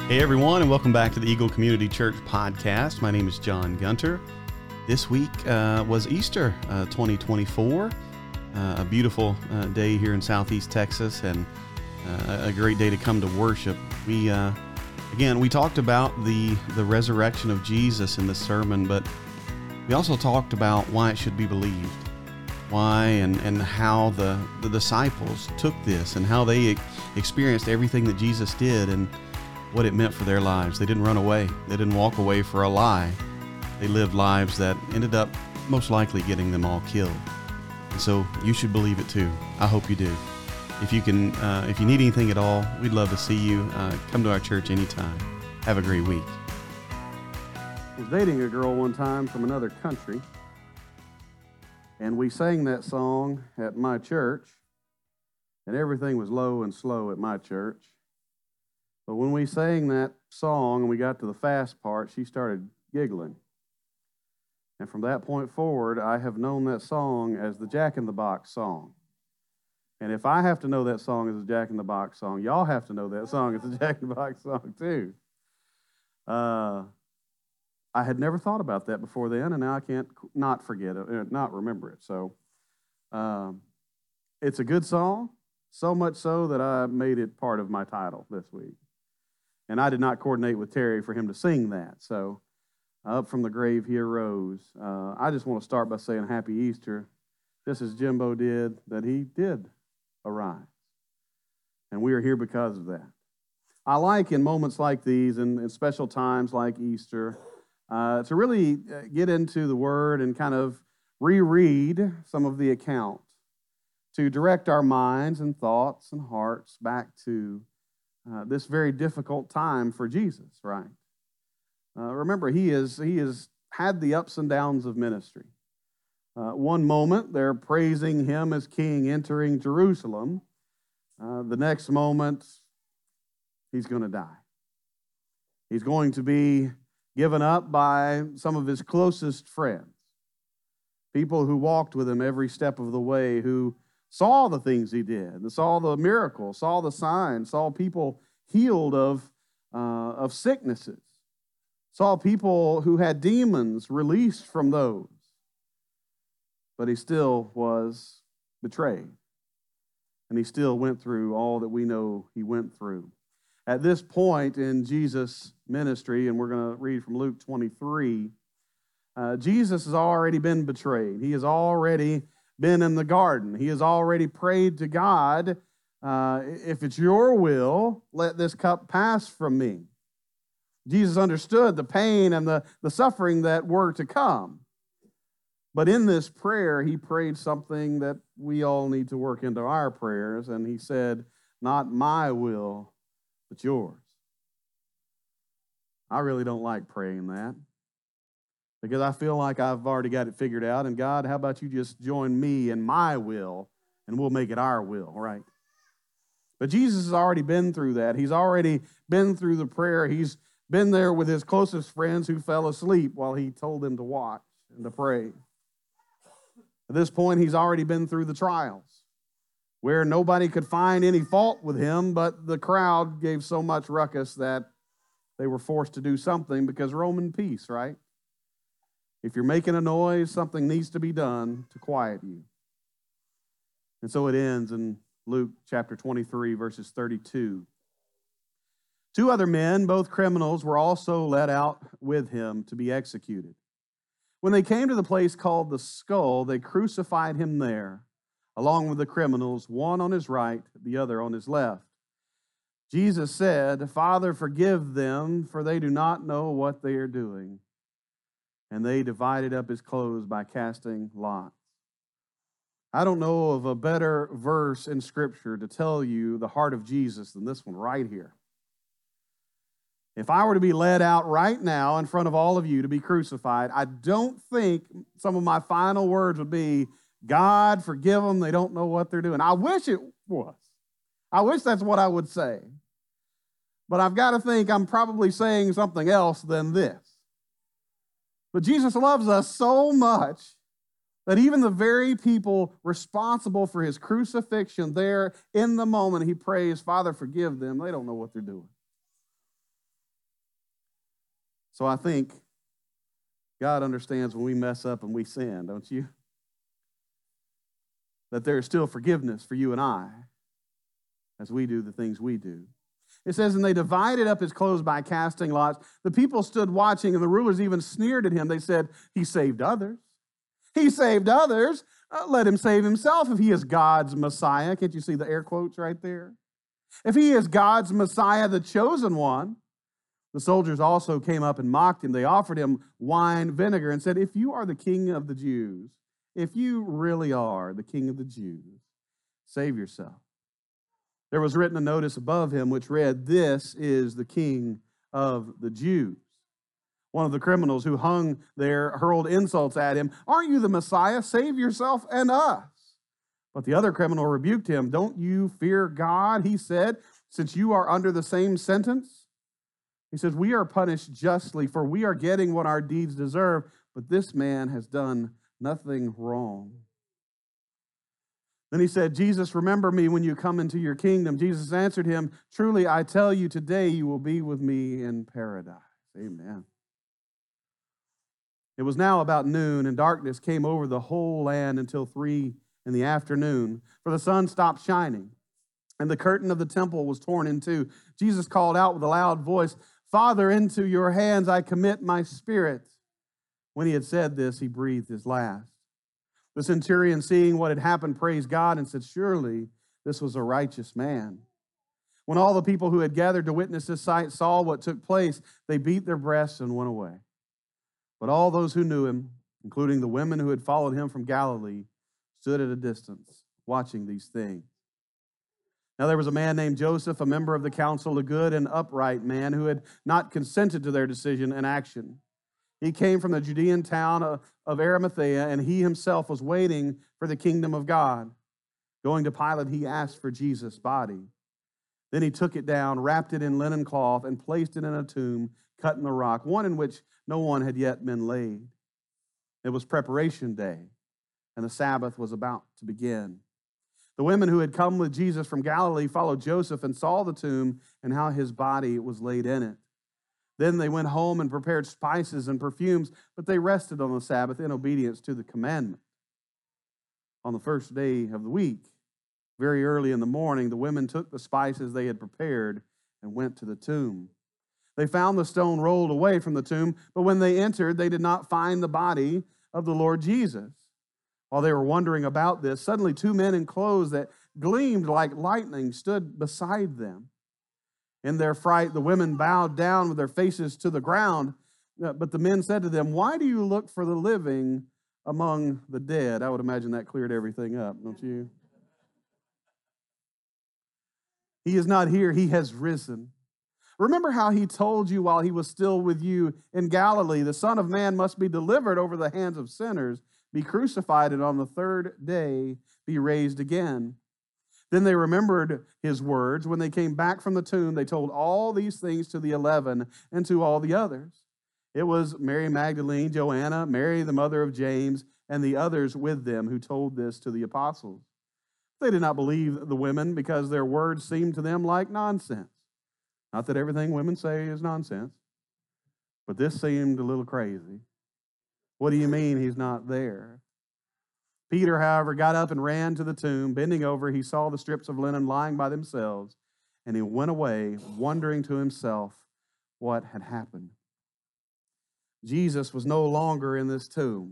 Hey everyone, and welcome back to the Eagle Community Church podcast. My name is John Gunter. This week was Easter 2024, a beautiful day here in Southeast Texas, and a great day to come to worship. We talked about the resurrection of Jesus in this sermon, but we also talked about why it should be believed, why and how the disciples took this and how they experienced everything that Jesus did and what it meant for their lives. They didn't run away. They didn't walk away for a lie. They lived lives that ended up most likely getting them all killed. And so you should believe it too. I hope you do. If you need anything at all, we'd love to see you. Come to our church anytime. Have a great week. I was dating a girl one time from another country, and we sang that song at my church, and everything was low and slow at my church. But when we sang that song and we got to the fast part, she started giggling. And from that point forward, I have known that song as the Jack in the Box song. And if I have to know that song as a Jack in the Box song, y'all have to know that song as a Jack in the Box song too. I had never thought about that before then, and now I can't not forget it, not remember it. So it's a good song, so much so that I made it part of my title this week. And I did not coordinate with Terry for him to sing that. So up from the grave he arose. I just want to start by saying Happy Easter, just as Jimbo did, that he did arise. And we are here because of that. I like in moments like these and in special times like Easter to really get into the Word and kind of reread some of the account, to direct our minds and thoughts and hearts back to this very difficult time for Jesus, right? Remember, he has had the ups and downs of ministry. One moment, they're praising him as king entering Jerusalem. The next moment, he's going to die. He's going to be given up by some of his closest friends, people who walked with him every step of the way, who saw the things he did, saw the miracles, saw the signs, saw people healed of sicknesses, saw people who had demons released from those. But he still was betrayed, and he still went through all that we know he went through. At this point in Jesus' ministry, and we're going to read from Luke 23, Jesus has already been betrayed. He has already been in the garden. He has already prayed to God, if it's your will, let this cup pass from me. Jesus understood the pain and the suffering that were to come. But in this prayer, he prayed something that we all need to work into our prayers, and he said, not my will, but yours. I really don't like praying that, because I feel like I've already got it figured out. And God, how about you just join me in my will, and we'll make it our will, right? But Jesus has already been through that. He's already been through the prayer. He's been there with his closest friends who fell asleep while he told them to watch and to pray. At this point, he's already been through the trials, where nobody could find any fault with him, but the crowd gave so much ruckus that they were forced to do something, because Roman peace, right? If you're making a noise, something needs to be done to quiet you. And so it ends in Luke chapter 23, verses 32. Two other men, both criminals, were also led out with him to be executed. When they came to the place called the Skull, they crucified him there, along with the criminals, one on his right, the other on his left. Jesus said, Father, forgive them, for they do not know what they are doing. And they divided up his clothes by casting lots. I don't know of a better verse in Scripture to tell you the heart of Jesus than this one right here. If I were to be led out right now in front of all of you to be crucified, I don't think some of my final words would be, God, forgive them, they don't know what they're doing. I wish it was. I wish that's what I would say. But I've got to think I'm probably saying something else than this. But Jesus loves us so much that even the very people responsible for his crucifixion there in the moment, he prays, Father, forgive them. They don't know what they're doing. So I think God understands when we mess up and we sin, don't you? That there is still forgiveness for you and I as we do the things we do. It says, and they divided up his clothes by casting lots. The people stood watching, and the rulers even sneered at him. They said, he saved others. He saved others. Let him save himself if he is God's Messiah. Can't you see the air quotes right there? If he is God's Messiah, the chosen one. The soldiers also came up and mocked him. They offered him wine vinegar and said, if you are the king of the Jews, if you really are the king of the Jews, save yourself. There was written a notice above him which read, this is the king of the Jews. One of the criminals who hung there hurled insults at him. Aren't you the Messiah? Save yourself and us. But the other criminal rebuked him. Don't you fear God, he said, since you are under the same sentence? He says, we are punished justly, for we are getting what our deeds deserve, but this man has done nothing wrong. Then he said, Jesus, remember me when you come into your kingdom. Jesus answered him, truly, I tell you, today you will be with me in paradise. Amen. It was now about noon, and darkness came over the whole land until 3 in the afternoon, for the sun stopped shining, and the curtain of the temple was torn in two. Jesus called out with a loud voice, Father, into your hands I commit my spirit. When he had said this, he breathed his last. The centurion, seeing what had happened, praised God and said, surely this was a righteous man. When all the people who had gathered to witness this sight saw what took place, they beat their breasts and went away. But all those who knew him, including the women who had followed him from Galilee, stood at a distance, watching these things. Now there was a man named Joseph, a member of the council, a good and upright man who had not consented to their decision and action. He came from the Judean town of Arimathea, and he himself was waiting for the kingdom of God. Going to Pilate, he asked for Jesus' body. Then he took it down, wrapped it in linen cloth, and placed it in a tomb cut in the rock, one in which no one had yet been laid. It was preparation day, and the Sabbath was about to begin. The women who had come with Jesus from Galilee followed Joseph and saw the tomb and how his body was laid in it. Then they went home and prepared spices and perfumes, but they rested on the Sabbath in obedience to the commandment. On the first day of the week, very early in the morning, the women took the spices they had prepared and went to the tomb. They found the stone rolled away from the tomb, but when they entered, they did not find the body of the Lord Jesus. While they were wondering about this, suddenly 2 men in clothes that gleamed like lightning stood beside them. In their fright, the women bowed down with their faces to the ground. But the men said to them, why do you look for the living among the dead? I would imagine that cleared everything up, don't you? He is not here. He has risen. Remember how he told you while he was still with you in Galilee, the Son of Man must be delivered over the hands of sinners, be crucified, and on the third day be raised again. Then they remembered his words. When they came back from the tomb, they told all these things to the 11 and to all the others. It was Mary Magdalene, Joanna, Mary the mother of James, and the others with them who told this to the apostles. They did not believe the women because their words seemed to them like nonsense. Not that everything women say is nonsense, but this seemed a little crazy. What do you mean he's not there? Peter, however, got up and ran to the tomb. Bending over, he saw the strips of linen lying by themselves, and he went away, wondering to himself what had happened. Jesus was no longer in this tomb.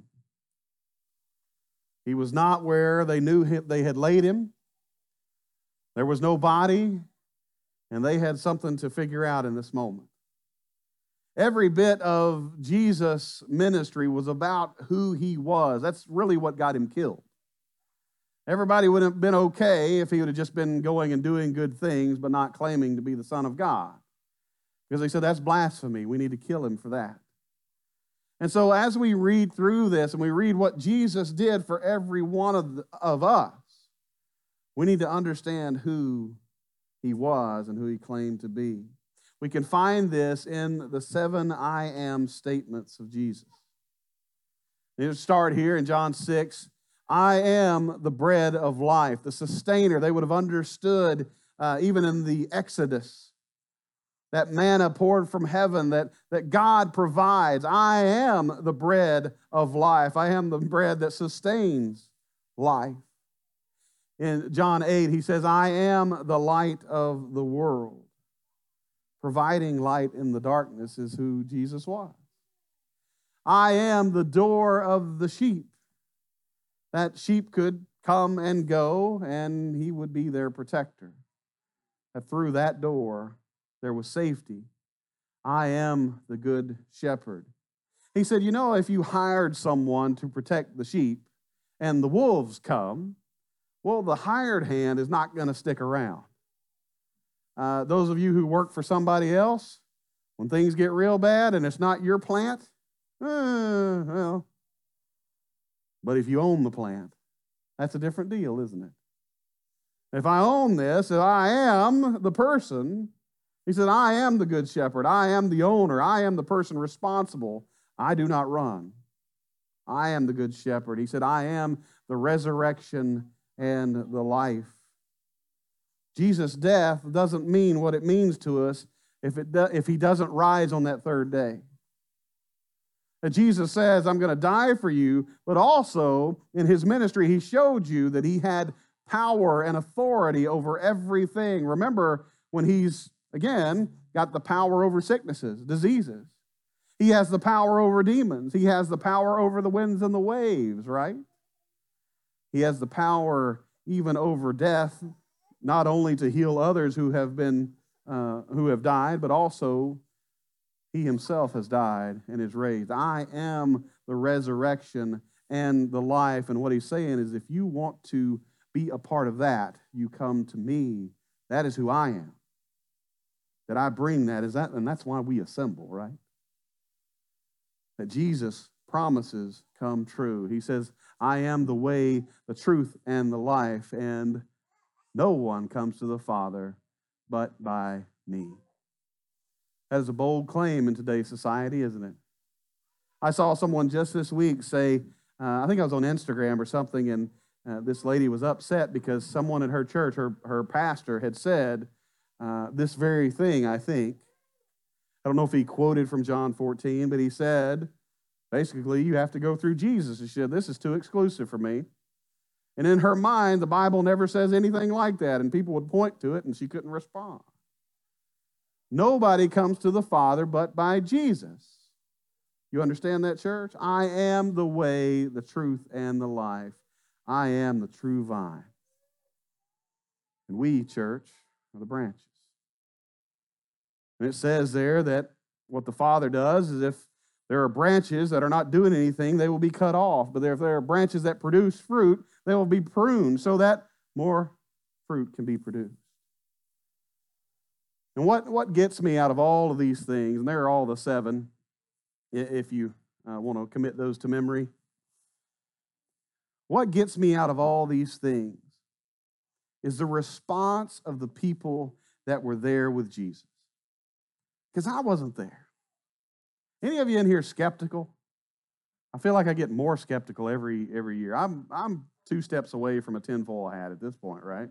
He was not where they knew they had laid him. There was no body, and they had something to figure out in this moment. Every bit of Jesus' ministry was about who he was. That's really what got him killed. Everybody would have been okay if he would have just been going and doing good things, but not claiming to be the Son of God. Because they said, that's blasphemy. We need to kill him for that. And so as we read through this and we read what Jesus did for every one of us, we need to understand who he was and who he claimed to be. We can find this in the 7 I am statements of Jesus. Let's start here in John 6. I am the bread of life, the sustainer. They would have understood even in the Exodus that manna poured from heaven that God provides. I am the bread of life. I am the bread that sustains life. In John 8, he says, I am the light of the world. Providing light in the darkness is who Jesus was. I am the door of the sheep. That sheep could come and go, and he would be their protector. That through that door, there was safety. I am the good shepherd. He said, if you hired someone to protect the sheep and the wolves come, well, the hired hand is not going to stick around. Those of you who work for somebody else, when things get real bad and it's not your plant, well, but if you own the plant, that's a different deal, isn't it? If I own this, if I am the person, he said, I am the good shepherd. I am the owner. I am the person responsible. I do not run. I am the good shepherd. He said, I am the resurrection and the life. Jesus' death doesn't mean what it means to us if he doesn't rise on that third day. That Jesus says, I'm going to die for you, but also in his ministry, he showed you that he had power and authority over everything. Remember when he's, again, got the power over sicknesses, diseases. He has the power over demons. He has the power over the winds and the waves, right? He has the power even over death, not only to heal others who have died, but also he himself has died and is raised. I am the resurrection and the life. And what he's saying is, if you want to be a part of that, you come to me. That is who I am. That I bring that, and that's why we assemble, right? That Jesus' promises come true. He says, I am the way, the truth, and the life, and no one comes to the Father but by me. That is a bold claim in today's society, isn't it? I saw someone just this week say, I think I was on Instagram or something, and this lady was upset because someone at her church, her pastor, had said this very thing, I think. I don't know if he quoted from John 14, but he said, basically, you have to go through Jesus. She said, this is too exclusive for me. And in her mind, the Bible never says anything like that, and people would point to it, and she couldn't respond. Nobody comes to the Father but by Jesus. You understand that, church? I am the way, the truth, and the life. I am the true vine. And we, church, are the branches. And it says there that what the Father does is if there are branches that are not doing anything, they will be cut off. But if there are branches that produce fruit, they will be pruned so that more fruit can be produced. And what gets me out of all of these things, and there are all the 7, if you want to commit those to memory. What gets me out of all these things is the response of the people that were there with Jesus. Because I wasn't there. Any of you in here skeptical? I feel like I get more skeptical every year. I'm 2 steps away from a tinfoil hat at this point, right?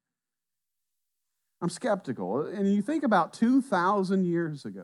I'm skeptical. And you think about 2,000 years ago,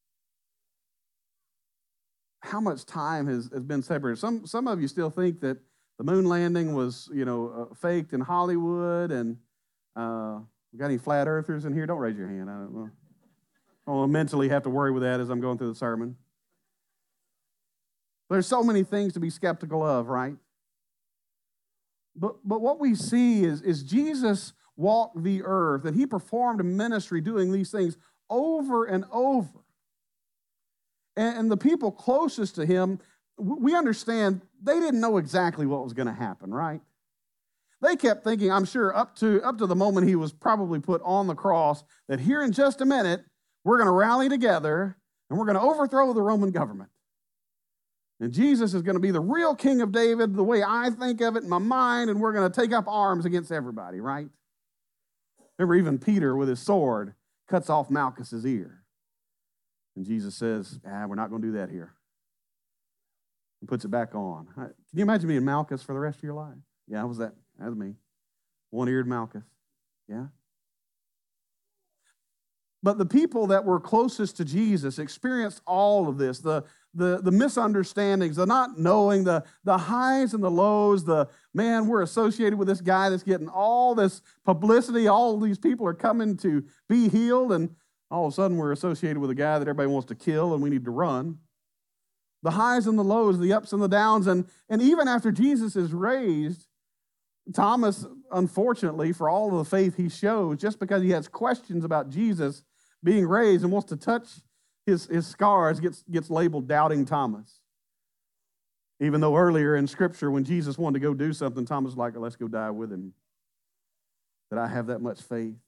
how much time has been separated. Some of you still think that the moon landing was, faked in Hollywood. And we got any flat earthers in here? Don't raise your hand. I don't know. I'll mentally have to worry with that as I'm going through the sermon. There's so many things to be skeptical of, right? But what we see is Jesus walked the earth, and he performed a ministry doing these things over and over. And the people closest to him, we understand they didn't know exactly what was going to happen, right? They kept thinking, I'm sure, up to the moment he was probably put on the cross, that here in just a minute, we're going to rally together and we're going to overthrow the Roman government. And Jesus is going to be the real king of David, the way I think of it in my mind, and we're going to take up arms against everybody, right? Remember, even Peter with his sword cuts off Malchus's ear. And Jesus says, we're not going to do that here. He puts it back on. Can you imagine being Malchus for the rest of your life? Yeah, that was me. One-eared Malchus. Yeah. But the people that were closest to Jesus experienced all of this, the misunderstandings, the not knowing, the highs and the lows, the, man, we're associated with this guy that's getting all this publicity, all these people are coming to be healed, and all of a sudden we're associated with a guy that everybody wants to kill and we need to run. The highs and the lows, the ups and the downs, and even after Jesus is raised, Thomas, unfortunately, for all of the faith he shows, just because he has questions about Jesus being raised and wants to touch his scars, gets labeled Doubting Thomas. Even though earlier in Scripture, when Jesus wanted to go do something, Thomas was like, let's go die with him. Did I have that much faith?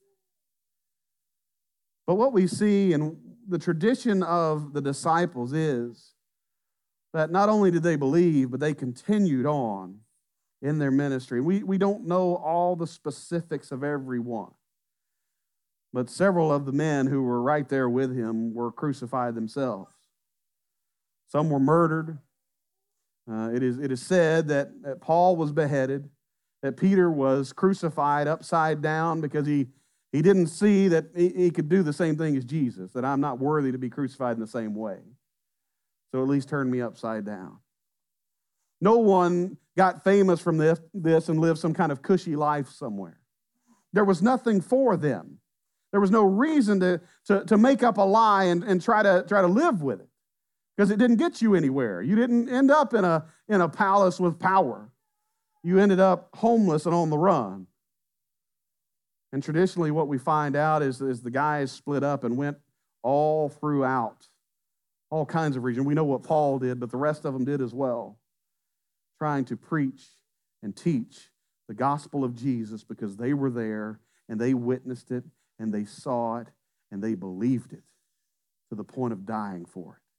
But what we see in the tradition of the disciples is that not only did they believe, but they continued on in their ministry. We don't know all the specifics of every one, but several of the men who were right there with him were crucified themselves. Some were murdered. It is said that Paul was beheaded, that Peter was crucified upside down because he didn't see that he could do the same thing as Jesus, that I'm not worthy to be crucified in the same way. So at least turn me upside down. No one got famous from this and lived some kind of cushy life somewhere. There was nothing for them. There was no reason to make up a lie and try to live with it, because it didn't get you anywhere. You didn't end up in a palace with power. You ended up homeless and on the run. And traditionally what we find out is the guys split up and went all throughout all kinds of regions. We know what Paul did, but the rest of them did as well, trying to preach and teach the gospel of Jesus, because they were there and they witnessed it and they saw it and they believed it to the point of dying for it.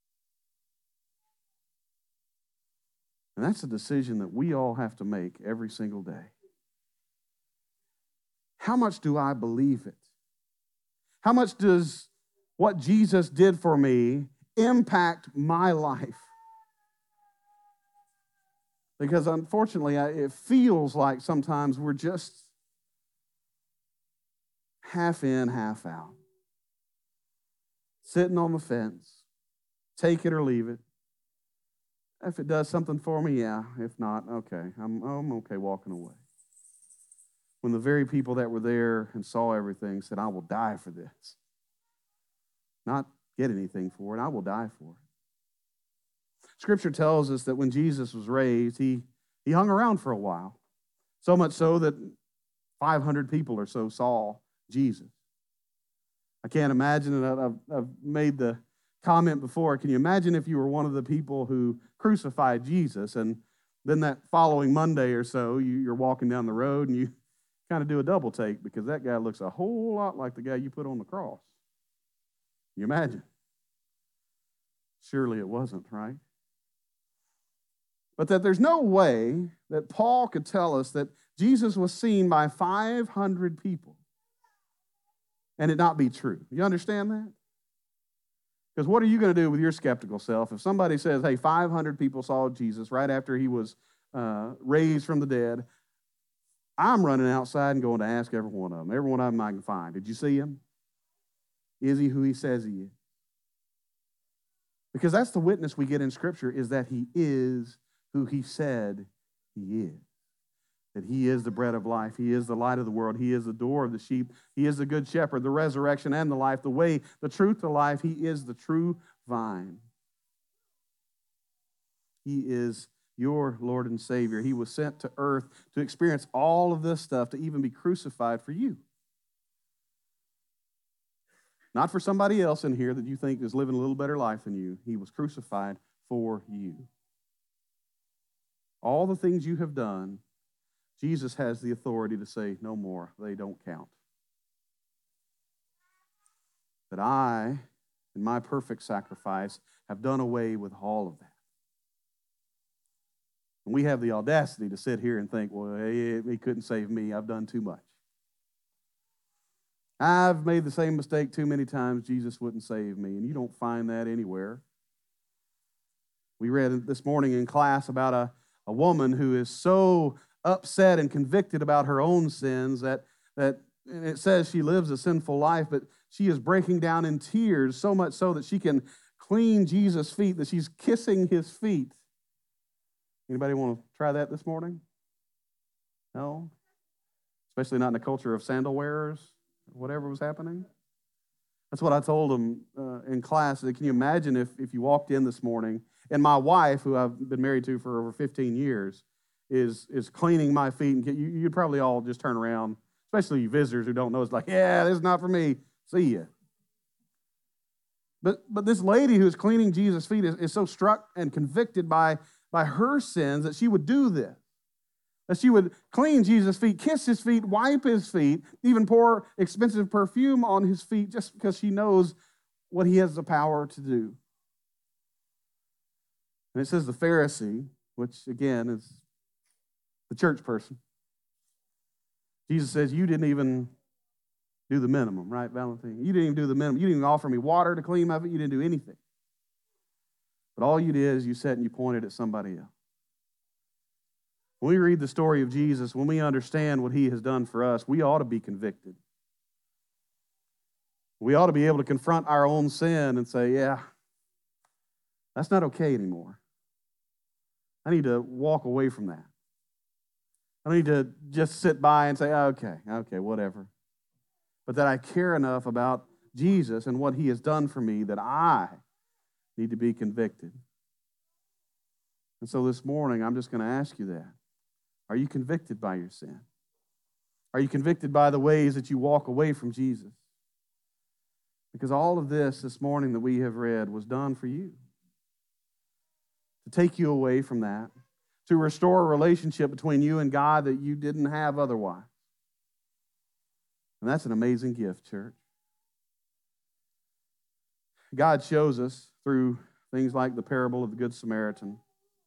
And that's a decision that we all have to make every single day. How much do I believe it? How much does what Jesus did for me impact my life? Because unfortunately, it feels like sometimes we're just half in, half out. Sitting on the fence. Take it or leave it. If it does something for me, yeah. If not, okay. I'm okay walking away. When the very people that were there and saw everything said, I will die for this. Not get anything for it, I will die for it. Scripture tells us that when Jesus was raised, he hung around for a while. So much so that 500 people or so saw Jesus. I can't imagine, and I've made the comment before, can you imagine if you were one of the people who crucified Jesus, and then that following Monday or so, you're walking down the road and you kind of do a double take because that guy looks a whole lot like the guy you put on the cross. Can you imagine? Surely it wasn't, right? But that there's no way that Paul could tell us that Jesus was seen by 500 people and it not be true. You understand that? Because what are you going to do with your skeptical self if somebody says, hey, 500 people saw Jesus right after he was raised from the dead? I'm running outside and going to ask every one of them. Every one of them I can find. Did you see him? Is he who he says he is? Because that's the witness we get in Scripture, is that he is who he said he is. That he is the bread of life. He is the light of the world. He is the door of the sheep. He is the good shepherd, the resurrection and the life, the way, the truth to life. He is the true vine. He is your Lord and Savior. He was sent to earth to experience all of this stuff, to even be crucified for you. Not for somebody else in here that you think is living a little better life than you. He was crucified for you. All the things you have done, Jesus has the authority to say, no more, they don't count. That I, in my perfect sacrifice, have done away with all of that. And we have the audacity to sit here and think, well, he couldn't save me, I've done too much. I've made the same mistake too many times, Jesus wouldn't save me. And you don't find that anywhere. We read this morning in class about a woman who is so upset and convicted about her own sins that and it says she lives a sinful life, but she is breaking down in tears, so much so that she can clean Jesus' feet, that she's kissing his feet. Anybody want to try that this morning? No? Especially not in the culture of sandal wearers, whatever was happening. That's what I told them in class. Can you imagine if you walked in this morning and my wife, who I've been married to for over 15 years, is cleaning my feet, and you'd probably all just turn around, especially you visitors who don't know. It's like, yeah, this is not for me. See ya. But this lady who's cleaning Jesus' feet is so struck and convicted by her sins that she would do this. That she would clean Jesus' feet, kiss his feet, wipe his feet, even pour expensive perfume on his feet just because she knows what he has the power to do. And it says the Pharisee, which again is the church person. Jesus says, you didn't even do the minimum, right, Valentine? You didn't even do the minimum. You didn't even offer me water to clean my feet. You didn't do anything. But all you did is you sat and you pointed at somebody else. When we read the story of Jesus, when we understand what he has done for us, we ought to be convicted. We ought to be able to confront our own sin and say, yeah, that's not okay anymore. I need to walk away from that. I need to just sit by and say, okay, whatever. But that I care enough about Jesus and what he has done for me that I need to be convicted. And so this morning, I'm just going to ask you that. Are you convicted by your sin? Are you convicted by the ways that you walk away from Jesus? Because all of this morning that we have read was done for you. To take you away from that. To restore a relationship between you and God that you didn't have otherwise. And that's an amazing gift, church. God shows us through things like the parable of the Good Samaritan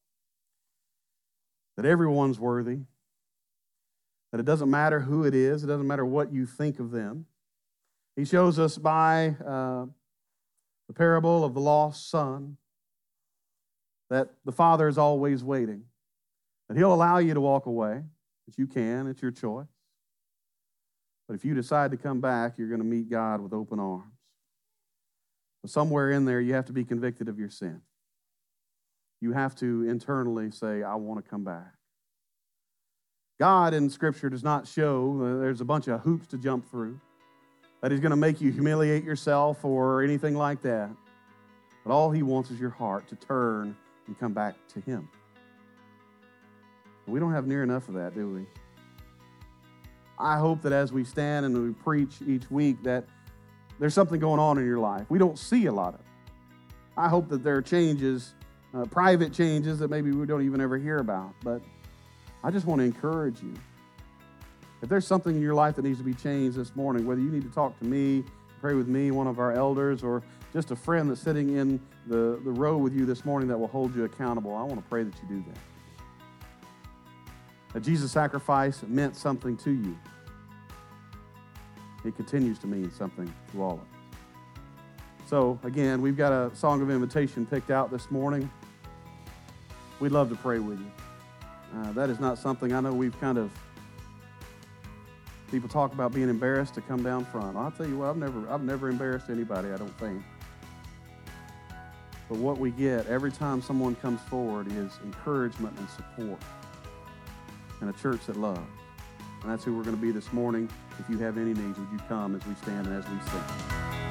that everyone's worthy, that it doesn't matter who it is, it doesn't matter what you think of them. He shows us by the parable of the lost son that the Father is always waiting, that he'll allow you to walk away, that you can, it's your choice. But if you decide to come back, you're going to meet God with open arms. But somewhere in there, you have to be convicted of your sin. You have to internally say, I want to come back. God in Scripture does not show there's a bunch of hoops to jump through, that he's going to make you humiliate yourself or anything like that. But all he wants is your heart to turn and come back to him. We don't have near enough of that, do we? I hope that as we stand and we preach each week that there's something going on in your life. We don't see a lot of it. I hope that there are changes, private changes that maybe we don't even ever hear about. But I just want to encourage you. If there's something in your life that needs to be changed this morning, whether you need to talk to me, pray with me, one of our elders, or just a friend that's sitting in the row with you this morning that will hold you accountable, I want to pray that you do that. That Jesus' sacrifice meant something to you. It continues to mean something to all of us. So, again, we've got a song of invitation picked out this morning. We'd love to pray with you. That is not something, I know we've people talk about being embarrassed to come down front. I'll tell you what, I've never embarrassed anybody, I don't think. But what we get every time someone comes forward is encouragement and support. And a church that loves. And that's who we're going to be this morning. If you have any needs, would you come as we stand and as we sing?